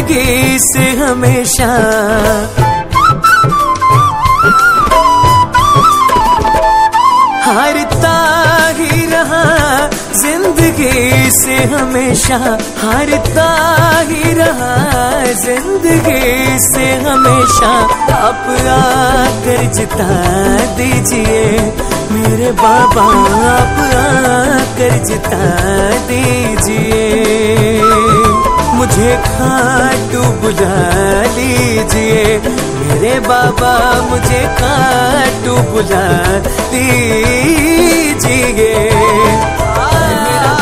जिंदगी से हमेशा। हारता ही रहा जिंदगी से हमेशा, हारता ही रहा जिंदगी से हमेशा। आप आकर जिता दीजिए मेरे बाबा, आप आकर जिता दीजिए। मुझे खाटू बुला लीजिए मेरे बाबा, मुझे खाटू बुला लीजिए।